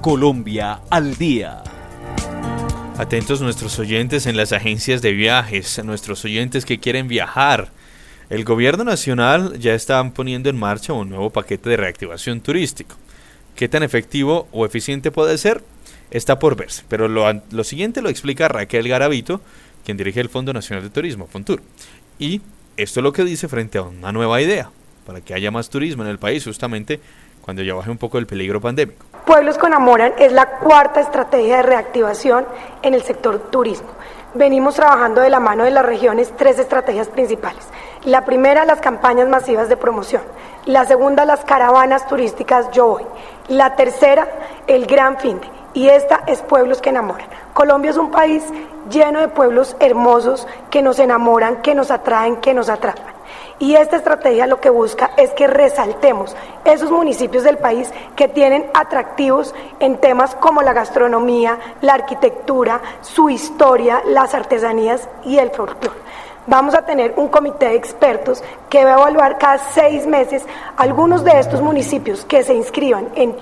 Colombia al día. Atentos nuestros oyentes en las agencias de viajes, nuestros oyentes que quieren viajar. El gobierno nacional ya está poniendo en marcha un nuevo paquete de reactivación turístico. ¿Qué tan efectivo o eficiente puede ser? Está por verse, pero lo siguiente lo explica Raquel Garavito, quien dirige el Fondo Nacional de Turismo, FONTUR. Y esto es lo que dice frente a una nueva idea, para que haya más turismo en el país, justamente cuando ya baje un poco el peligro pandémico. Pueblos que enamoran es la cuarta estrategia de reactivación en el sector turismo. Venimos trabajando de la mano de las regiones 3 estrategias principales. La primera, las campañas masivas de promoción. La segunda, las caravanas turísticas Yo Voy. La tercera, el Gran Finde. Y esta es Pueblos que enamoran. Colombia es un país lleno de pueblos hermosos que nos enamoran, que nos atraen, que nos atrapan. Y esta estrategia lo que busca es que resaltemos esos municipios del país que tienen atractivos en temas como la gastronomía, la arquitectura, su historia, las artesanías y el folclore. Vamos a tener un comité de expertos que va a evaluar cada 6 meses algunos de estos municipios que se inscriban en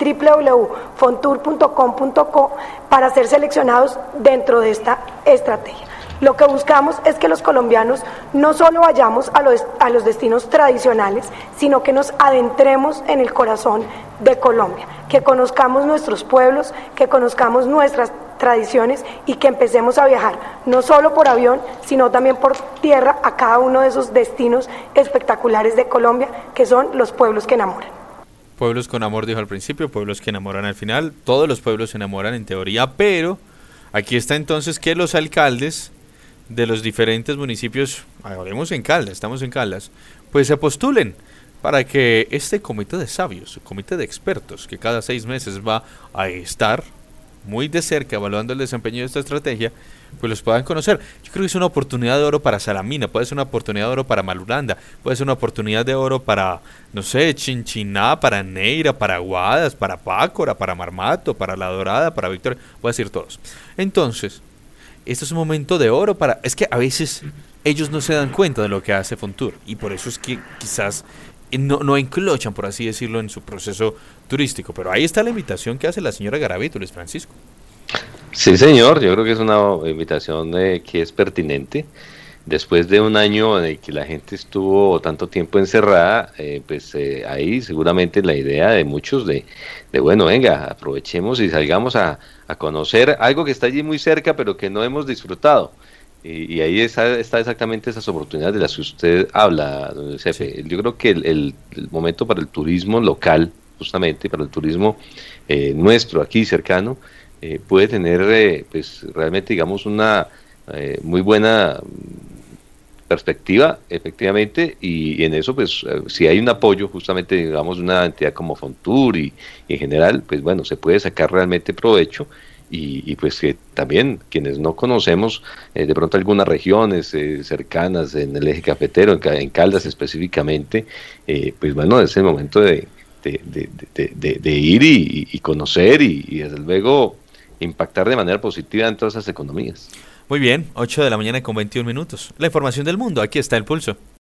www.fontur.com.co para ser seleccionados dentro de esta estrategia. Lo que buscamos es que los colombianos no solo vayamos a los destinos tradicionales, sino que nos adentremos en el corazón de Colombia, que conozcamos nuestros pueblos, que conozcamos nuestras tradiciones y que empecemos a viajar, no solo por avión, sino también por tierra a cada uno de esos destinos espectaculares de Colombia, que son los pueblos que enamoran. Pueblos con amor, dijo al principio, pueblos que enamoran al final. Todos los pueblos se enamoran en teoría, pero aquí está entonces que los alcaldes de los diferentes municipios, hablemos en Caldas, estamos en Caldas, pues se postulen para que este comité de sabios, comité de expertos, que cada 6 meses va a estar muy de cerca evaluando el desempeño de esta estrategia, pues los puedan conocer. Yo creo que es una oportunidad de oro para Salamina, puede ser una oportunidad de oro para Maluranda, puede ser una oportunidad de oro para, no sé, Chinchiná, para Neira, para Guadas, para Pácora, para Marmato, para La Dorada, para Victoria, voy a decir todos. Entonces, este es un momento de oro para... Es que a veces ellos no se dan cuenta de lo que hace FONTUR y por eso es que quizás no enclochan, por así decirlo, en su proceso turístico. Pero ahí está la invitación que hace la señora Garavito, Luis Francisco. Sí, señor, yo creo que es una invitación que es pertinente. Después de un año en el que la gente estuvo tanto tiempo encerrada, ahí seguramente la idea de muchos de bueno, venga, aprovechemos y salgamos a conocer algo que está allí muy cerca, pero que no hemos disfrutado. Y ahí está exactamente esas oportunidades de las que usted habla, don Cefe. Sí. Yo creo que el momento para el turismo local, justamente para el turismo nuestro aquí cercano, puede tener realmente, digamos, una muy buena perspectiva, efectivamente, y en eso, pues, si hay un apoyo, justamente, digamos, una entidad como FONTUR y en general, pues, bueno, se puede sacar realmente provecho, y pues que también quienes no conocemos, de pronto algunas regiones cercanas en el eje cafetero, en Caldas específicamente, pues, bueno, es el momento de ir y conocer y desde luego impactar de manera positiva en todas esas economías. Muy bien, 8 de la mañana con 21 minutos. La información del mundo, aquí está el pulso.